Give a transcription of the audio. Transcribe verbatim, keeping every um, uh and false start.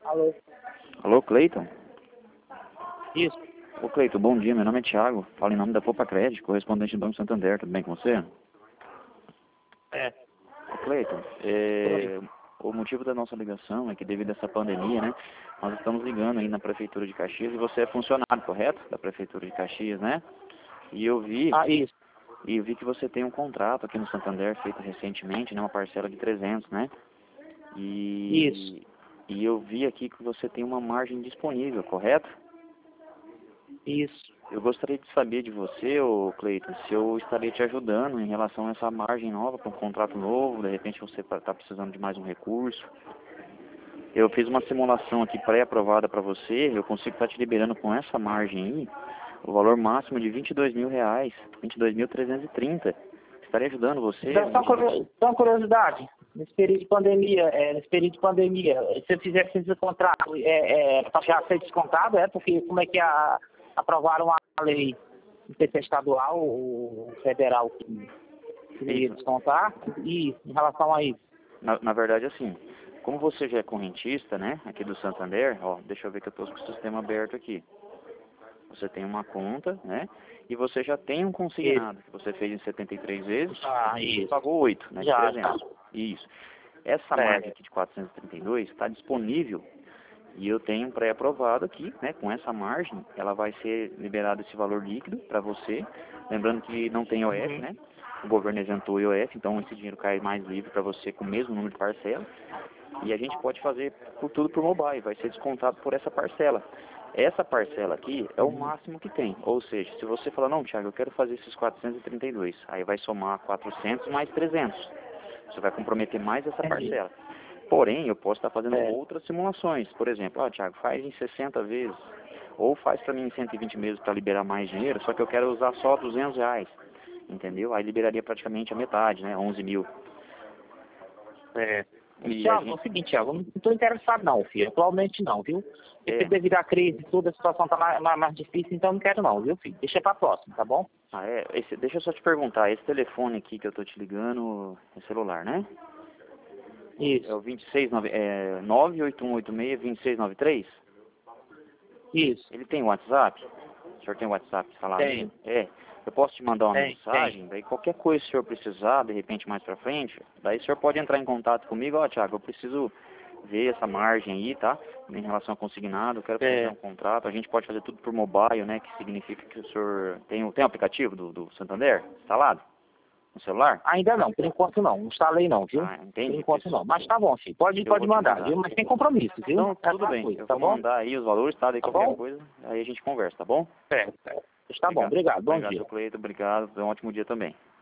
Alô? Alô, Cleiton? Isso. Ô, Cleiton, bom dia. Meu nome é Thiago. Falo em nome da Poupa Crédito, correspondente do Banco Santander. Tudo bem com você? É. Ô, Cleiton, é... o motivo da nossa ligação é que devido a essa pandemia, né, nós estamos ligando aí na Prefeitura de Caxias e você é funcionário, correto? Da Prefeitura de Caxias, né? E eu vi... Ah, isso. E eu vi que você tem um contrato aqui no Santander feito recentemente, né, uma parcela de trezentos, né? E... Isso. E eu vi aqui que você tem uma margem disponível, correto? Isso. Eu gostaria de saber de você, ô Cleiton, se eu estaria te ajudando em relação a essa margem nova, para um contrato novo, de repente você está precisando de mais um recurso. Eu fiz uma simulação aqui pré-aprovada para você, eu consigo estar te liberando com essa margem aí, o valor máximo de vinte e dois mil reais, vinte e dois mil trezentos e trinta. Estaria ajudando você? Dá só, curio- só uma curiosidade. Nesse período de pandemia, é, nesse período de pandemia, se eu fizesse esse contrato, é, é, para já ser descontado, é porque como é que a, aprovaram a lei, não sei se é estadual ou federal que, que ia Isso. descontar, e em relação a isso. Na, na verdade, assim, como você já é correntista, né, aqui do Santander, ó, deixa eu ver que eu estou com o sistema aberto aqui. Você tem uma conta, né? E você já tem um consignado que você fez em setenta e três vezes Ah, e isso. pagou oito, né? De Já, trezentos. já. Isso. Essa É. margem aqui de quatrocentos e trinta e dois está disponível e eu tenho um pré-aprovado aqui, né? Com essa margem, ela vai ser liberado esse valor líquido para você. Lembrando que não tem O F, Uhum. né? O governo isentou o I O F, então esse dinheiro cai mais livre para você com o mesmo número de parcelas. E a gente pode fazer por tudo por mobile, vai ser descontado por essa parcela. Essa parcela aqui é o máximo que tem, ou seja, se você falar, não, Thiago, eu quero fazer esses quatrocentos e trinta e dois, aí vai somar quatrocentos mais trezentos, você vai comprometer mais essa Entendi. parcela. Porém, eu posso estar fazendo É. outras simulações, por exemplo, ah, Thiago, faz em sessenta vezes, ou faz para mim em cento e vinte meses para liberar mais dinheiro, só que eu quero usar só duzentos reais, entendeu? Aí liberaria praticamente a metade, né, onze mil. É. E a Tiago, é gente, o seguinte, Tiago, eu não estou interessado não, filho. Atualmente não, viu? Porque é, devido à crise e tudo, a situação está mais, mais, mais difícil, então eu não quero não, viu, filho? Deixa pra próxima, tá bom? ah, é, esse, deixa eu só te perguntar, esse telefone aqui que eu tô te ligando é celular, né? É Isso, o vinte e seis, nove, é, nove oito um oito seis, dois seis nove três? isso. Ele tem WhatsApp? O senhor tem WhatsApp instalado Tem, nele? É. Eu posso te mandar uma tem, tem. mensagem, daí qualquer coisa que o senhor precisar, de repente mais pra frente, daí o senhor pode entrar em contato comigo, ó, Thiago, eu preciso ver essa margem aí, tá? Em relação ao consignado, eu quero fazer É. um contrato, a gente pode fazer tudo por mobile, né? Que significa que o senhor tem, o- tem o aplicativo do, do Santander instalado no celular? Ainda não, por enquanto não. Não instalei não, viu? Ah, Por entendi. enquanto não. Mas tá bom, filho. Pode, Eu pode vou te mandar, mandar. viu? Mas tem compromisso, viu? Então, É tudo bem. tranquilo, Eu tá vou bom? mandar aí os valores, tá? Daí Tá qualquer bom? coisa, aí a gente conversa, tá bom? Certo, certo. Tá bom, obrigado. Bom Obrigado, dia. seu Cleito. Obrigado. Um ótimo dia também.